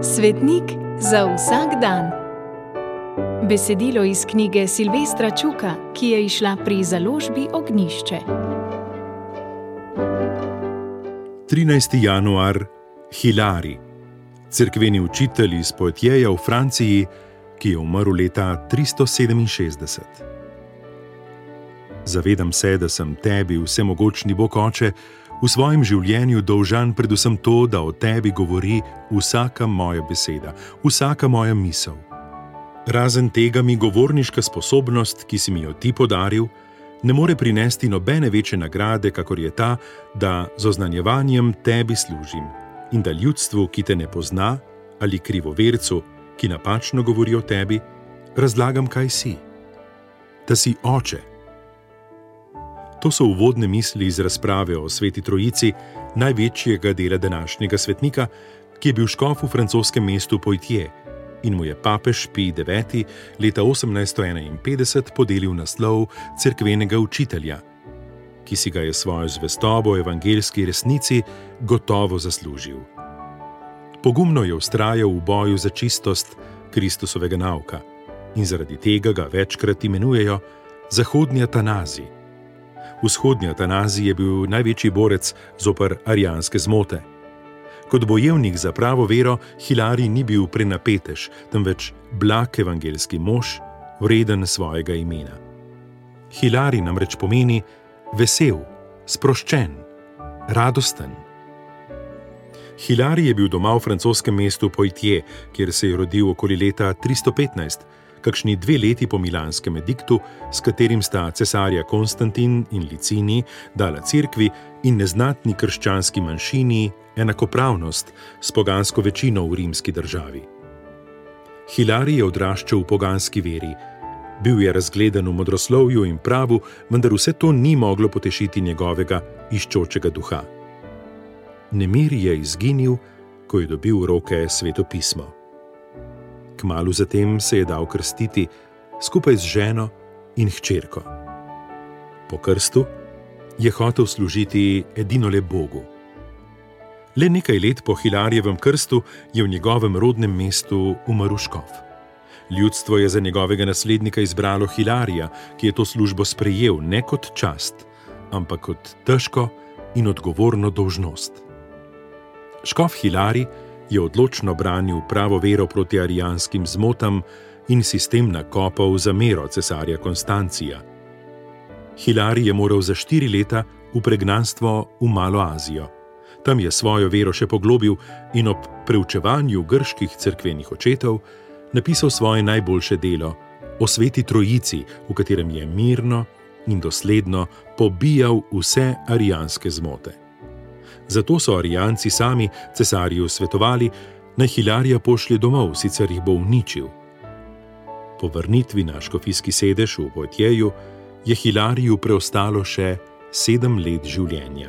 Svetnik za vsak dan. Besedilo iz knjige Silvestra Čuka, ki je izšla pri založbi Ognjišče. 13. januar. Hilari, cerkveni učitelj iz Poitieja v Franciji, ki je umrl leta 367. Zavedam se, da sem tebi, vsemogočni Bog Oče, v svojem življenju dolžan predvsem to, da o tebi govori vsaka moja beseda, vsaka moja misel. Razen tega mi govorniška sposobnost, ki si mi jo ti podaril, ne more prinesti nobene večje nagrade, kakor je ta, da z oznanjevanjem tebi služim in da ljudstvu, ki te ne pozna, ali krivovercu, ki napačno govori o tebi, razlagam, kaj si. Da si Oče. To so uvodne misli iz razprave o Sveti Trojici, največjega dela današnjega svetnika, ki je bil škof v francoskem mestu Poitiers in mu je papež Pij IX. Leta 1851 podelil naslov cerkvenega učitelja, ki si ga je svojo zvestobo o evangeljski resnici gotovo zaslužil. Pogumno je vztrajal v boju za čistost Kristusovega nauka in zaradi tega ga večkrat imenujejo Zahodni Atanazi. Vzhodni Atanazi je bil največji borec zoper arijanske zmote. Kot bojevnik za pravo vero, Hilari ni bil prenapetež, temveč blag evangeljski mož, vreden svojega imena. Hilari namreč pomeni vesel, sproščen, radosten. Hilari je bil doma v francoskem mestu Poitiers, kjer se je rodil okoli leta 315, kakšni 2 leti po milanskem ediktu, s katerim sta cesarja Konstantin in Licini dala cerkvi in neznatni krščanski manjšini enakopravnost s pogansko večino v rimski državi. Hilari je odraščal v poganski veri. Bil je razgledan v modroslovju in pravu, vendar vse to ni moglo potešiti njegovega iščočega duha. Nemir je izginil, ko je dobil v roke Sveto pismo. Kmalu zatem se je dal krstiti skupaj z ženo in hčerko. Po krstu je hotel služiti edinole Bogu. Le nekaj let po Hilarjevem krstu je v njegovem rodnem mestu umrl škof. Ljudstvo je za njegovega naslednika izbralo Hilarija, ki je to službo sprejel ne kot čast, ampak kot težko in odgovorno dolžnost. Škof Hilari je odločno branil pravo vero proti arijanskim zmotam in sistem nakopal za mero cesarja Konstancija. Hilari je moral za 4 leta v pregnanstvo v Malo Azijo. Tam je svojo vero še poglobil in ob preučevanju grških cerkvenih očetov napisal svoje najboljše delo o Sveti Trojici, v katerem je mirno in dosledno pobijal vse arijanske zmote. Zato so arijanci sami cesarju svetovali, naj Hilarija pošlje domov, sicer jih bo uničil. Po vrnitvi na škofijski sedež v Poitieju je Hilariju preostalo še 7 let življenja.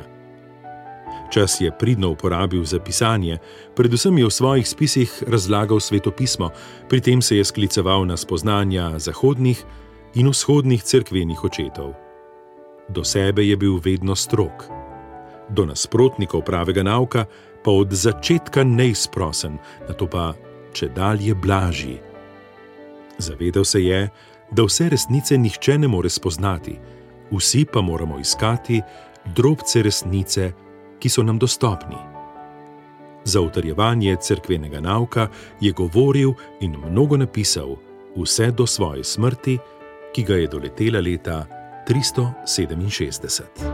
Čas je pridno uporabil za pisanje, predvsem je v svojih spisih razlagal Sveto pismo, pri tem se je skliceval na spoznanja zahodnih in vzhodnih cerkvenih očetov. Do sebe je bil vedno strog, do nasprotnikov pravega nauka pa od začetka neizprosen, nato pa čedalje blažji. Zavedal se je, da vse resnice nihče ne more spoznati, vsi pa moramo iskati drobce resnice, ki so nam dostopni. Za utrjevanje cerkvenega nauka je govoril in mnogo napisal, vse do svoje smrti, ki ga je doletela leta 367.